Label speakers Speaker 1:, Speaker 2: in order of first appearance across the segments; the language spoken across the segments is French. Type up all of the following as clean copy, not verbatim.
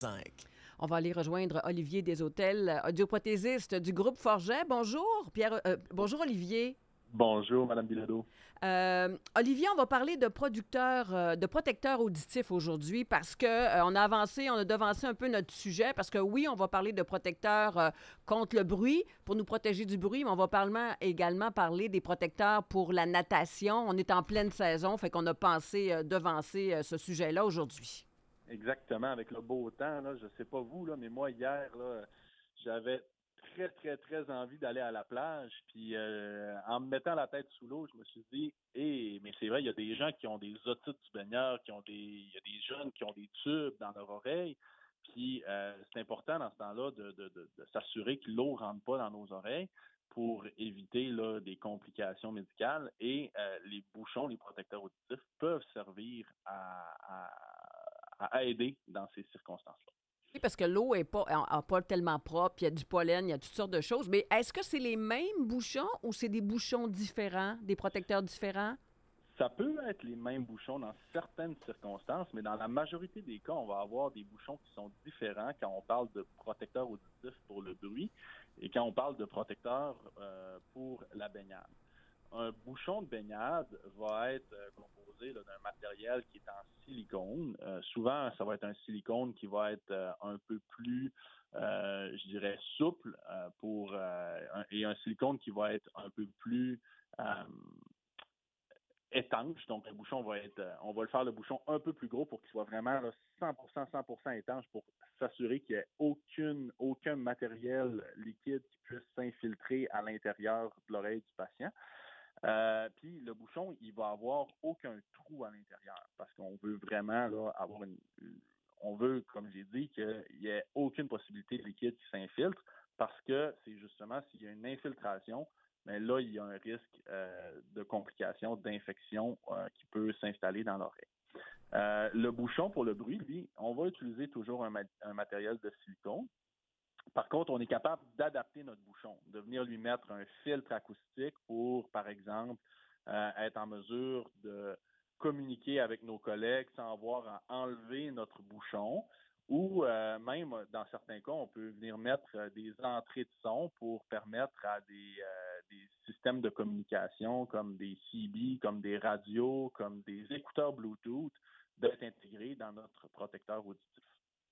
Speaker 1: 5.
Speaker 2: On va aller rejoindre Olivier Deshôtels, audioprothésiste du groupe Forget. Bonjour, Pierre. Bonjour, Olivier.
Speaker 3: Bonjour, Madame Bilodeau.
Speaker 2: Olivier, on va parler de de protecteurs auditifs aujourd'hui parce que on a devancé un peu notre sujet parce que oui, on va parler de protecteurs contre le bruit pour nous protéger du bruit, mais on va également parler des protecteurs pour la natation. On est en pleine saison, fait qu'on a pensé devancer ce sujet-là aujourd'hui.
Speaker 3: Exactement, avec le beau temps, là, je sais pas vous, là, mais moi, hier, là, j'avais très, très, très envie d'aller à la plage. Puis en me mettant la tête sous l'eau, je me suis dit, mais c'est vrai, il y a des gens qui ont des otites du baigneur, il y a des jeunes qui ont des tubes dans leur oreille. Puis c'est important dans ce temps-là de s'assurer que l'eau ne rentre pas dans nos oreilles pour éviter là, des complications médicales. Et les bouchons, les protecteurs auditifs peuvent servir à aider dans ces circonstances-là.
Speaker 2: Oui, parce que l'eau n'est pas tellement propre, il y a du pollen, il y a toutes sortes de choses. Mais est-ce que c'est les mêmes bouchons ou c'est des bouchons différents, des protecteurs différents?
Speaker 3: Ça peut être les mêmes bouchons dans certaines circonstances, mais dans la majorité des cas, on va avoir des bouchons qui sont différents quand on parle de protecteurs auditifs pour le bruit et quand on parle de protecteurs pour la baignade. Un bouchon de baignade va être composé là, d'un matériel qui est en silicone. Souvent, ça va être un silicone qui va être un peu plus, je dirais, souple et un silicone qui va être un peu plus étanche. Donc, le bouchon on va le faire le bouchon un peu plus gros pour qu'il soit vraiment là, 100% étanche pour s'assurer qu'il n'y ait aucun matériel liquide qui puisse s'infiltrer à l'intérieur de l'oreille du patient. Puis le bouchon, il va avoir aucun trou à l'intérieur parce qu'on veut vraiment là, on veut, comme j'ai dit, qu'il n'y ait aucune possibilité de liquide qui s'infiltre parce que c'est justement s'il y a une infiltration, mais là, il y a un risque de complications, d'infection qui peut s'installer dans l'oreille. Le bouchon pour le bruit, lui, on va utiliser toujours un matériel de silicone. Par contre, on est capable d'adapter notre bouchon, de venir lui mettre un filtre acoustique pour, par exemple, être en mesure de communiquer avec nos collègues sans avoir à enlever notre bouchon. Ou même, dans certains cas, on peut venir mettre des entrées de son pour permettre à des systèmes de communication comme des CB, comme des radios, comme des écouteurs Bluetooth d'être intégrés dans notre protecteur auditif.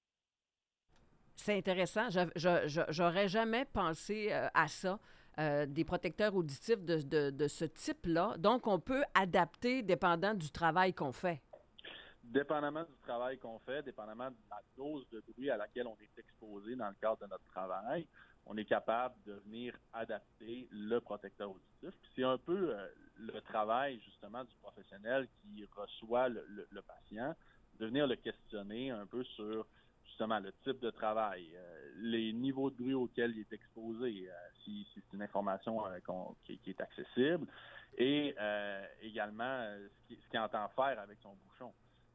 Speaker 2: C'est intéressant. J'aurais jamais pensé à ça, des protecteurs auditifs de ce type-là. Donc, on peut adapter dépendant du travail qu'on fait.
Speaker 3: Dépendamment du travail qu'on fait, dépendamment de la dose de bruit à laquelle on est exposé dans le cadre de notre travail, on est capable de venir adapter le protecteur auditif. Puis c'est un peu le travail justement du professionnel qui reçoit le patient, de venir le questionner un peu sur justement le type de travail, les niveaux de bruit auxquels il est exposé, si c'est une information qui est accessible, et également ce qu'il entend faire avec son bouchon.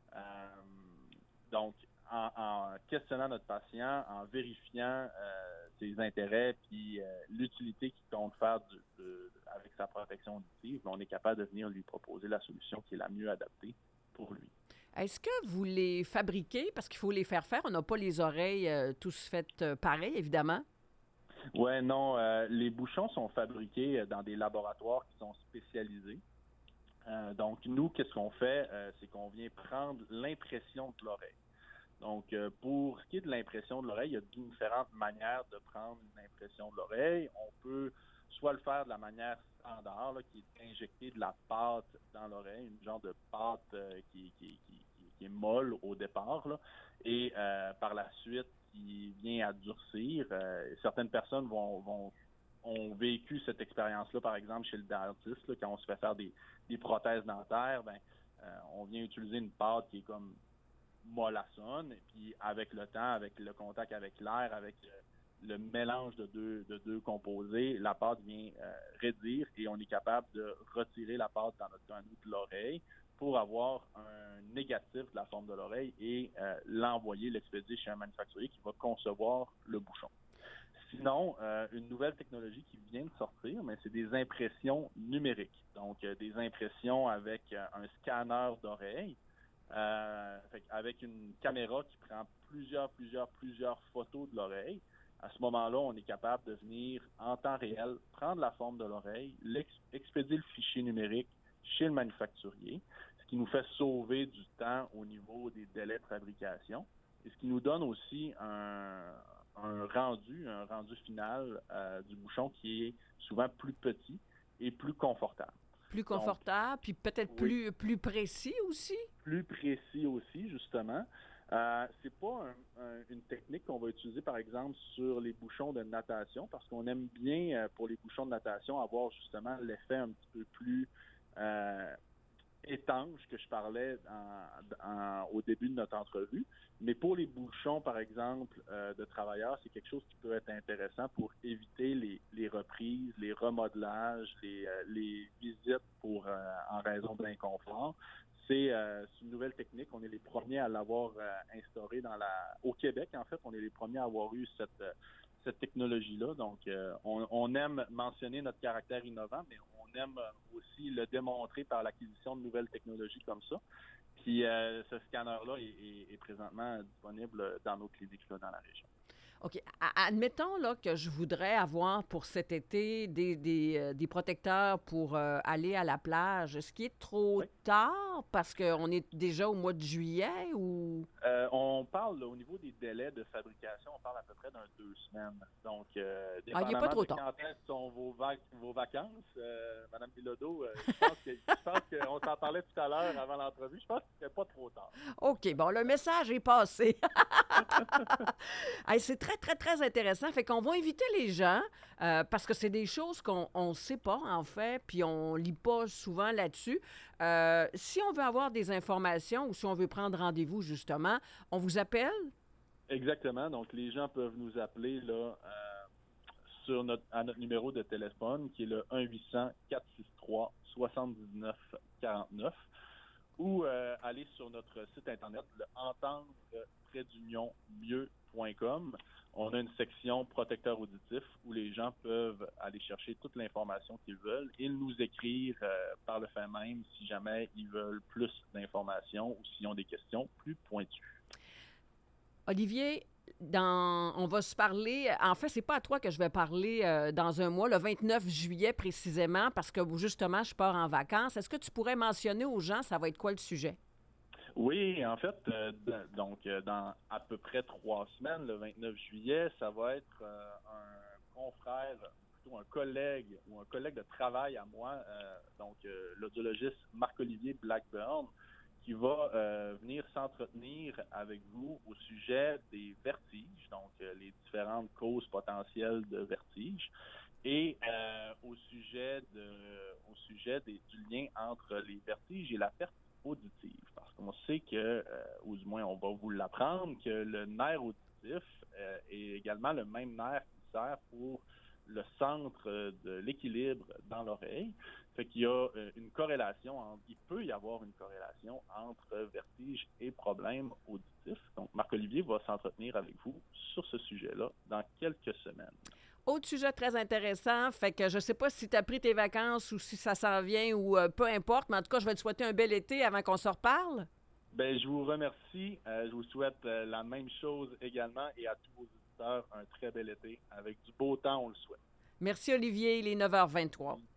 Speaker 3: Donc, en questionnant notre patient, en vérifiant ses intérêts puis l'utilité qu'il compte faire avec sa protection auditive, on est capable de venir lui proposer la solution qui est la mieux adaptée pour lui.
Speaker 2: Est-ce que vous les fabriquez? Parce qu'il faut les faire. On n'a pas les oreilles tous faites pareil, évidemment.
Speaker 3: Ouais, non. Les bouchons sont fabriqués dans des laboratoires qui sont spécialisés. Donc, nous, qu'est-ce qu'on fait? C'est qu'on vient prendre l'impression de l'oreille. Donc, pour ce qui est de l'impression de l'oreille, il y a différentes manières de prendre une impression de l'oreille. On peut soit le faire de la manière standard, là, qui est injecter de la pâte dans l'oreille, une genre de pâte qui est molle au départ, là, et par la suite, qui vient à durcir. Certaines personnes ont vécu cette expérience-là, par exemple, chez le dentiste, là, quand on se fait faire des prothèses dentaires, on vient utiliser une pâte qui est comme mollassonne, et puis avec le temps, avec le contact avec l'air, avec le mélange de deux composés, la pâte vient raidir et on est capable de retirer la pâte dans notre canut de l'oreille pour avoir un négatif de la forme de l'oreille et l'expédier chez un manufacturier qui va concevoir le bouchon. Sinon, une nouvelle technologie qui vient de sortir, mais c'est des impressions numériques. Donc, des impressions avec un scanner d'oreille, avec une caméra qui prend plusieurs photos de l'oreille. À ce moment-là, on est capable de venir en temps réel prendre la forme de l'oreille, expédier le fichier numérique chez le manufacturier, ce qui nous fait sauver du temps au niveau des délais de fabrication et ce qui nous donne aussi un rendu final du bouchon qui est souvent plus petit et plus confortable.
Speaker 2: Plus confortable, puis peut-être plus précis aussi?
Speaker 3: Plus précis aussi, justement. C'est pas une technique qu'on va utiliser, par exemple, sur les bouchons de natation, parce qu'on aime bien, pour les bouchons de natation, avoir justement l'effet un petit peu plus étanche que je parlais au début de notre entrevue. Mais pour les bouchons, par exemple, de travailleurs, c'est quelque chose qui peut être intéressant pour éviter les reprises, les remodelages, les visites en raison de l'inconfort. C'est une nouvelle technique. On est les premiers à l'avoir instaurée au Québec. En fait, on est les premiers à avoir eu cette technologie-là. Donc, on aime mentionner notre caractère innovant, mais on aime aussi le démontrer par l'acquisition de nouvelles technologies comme ça. Puis, ce scanner-là est présentement disponible dans nos cliniques là, dans la région.
Speaker 2: OK. Admettons là, que je voudrais avoir pour cet été des protecteurs pour aller à la plage. Est-ce qu'il est trop tard parce qu'on est déjà au mois de juillet ou...
Speaker 3: On parle, là, au niveau des délais de fabrication, on parle à peu près d'un 2 semaines. Donc,
Speaker 2: il n'est pas trop tard.
Speaker 3: Quand est-ce sont vos vacances, Mme Bilodeau, je pense qu'on s'en parlait tout à l'heure avant l'entrevue, je pense que ce n'est pas trop tard.
Speaker 2: OK, bon, le message est passé. Hey, c'est très, très, très intéressant. Fait qu'on va inviter les gens, parce que c'est des choses qu'on ne sait pas, en fait, puis on ne lit pas souvent là-dessus. Si on veut avoir des informations ou si on veut prendre rendez-vous, justement, on vous appelle?
Speaker 3: Exactement. Donc, les gens peuvent nous appeler là, à notre numéro de téléphone, qui est le 1-800-463-7949, ou aller sur notre site Internet, le entendre-mieux.com. On a une section protecteur auditif où les gens peuvent aller chercher toute l'information qu'ils veulent et nous écrire par le fait même si jamais ils veulent plus d'informations ou s'ils ont des questions plus pointues.
Speaker 2: Olivier, on va se parler. En fait, c'est pas à toi que je vais parler dans un mois, le 29 juillet précisément, parce que justement, je pars en vacances. Est-ce que tu pourrais mentionner aux gens, ça va être quoi le sujet?
Speaker 3: Oui, en fait, dans à peu près 3 semaines, le 29 juillet, ça va être un confrère, plutôt un collègue ou un collègue de travail à moi, l'audiologiste Marc-Olivier Blackburn, qui va venir s'entretenir avec vous au sujet des vertiges, donc les différentes causes potentielles de vertige, et au sujet du lien entre les vertiges et la perte auditive. Parce qu'on sait que, ou du moins on va vous l'apprendre, que le nerf auditif est également le même nerf qui sert pour le centre de l'équilibre dans l'oreille. Fait qu'il y a il peut y avoir une corrélation entre vertige et problèmes auditifs. Donc, Marc-Olivier va s'entretenir avec vous sur ce sujet-là dans quelques semaines.
Speaker 2: Autre sujet très intéressant, fait que je ne sais pas si tu as pris tes vacances ou si ça s'en vient ou peu importe, mais en tout cas, je vais te souhaiter un bel été avant qu'on se reparle.
Speaker 3: Bien, je vous remercie. Je vous souhaite la même chose également et à tous vos auditeurs un très bel été. Avec du beau temps, on le souhaite.
Speaker 2: Merci Olivier, il est 9h23.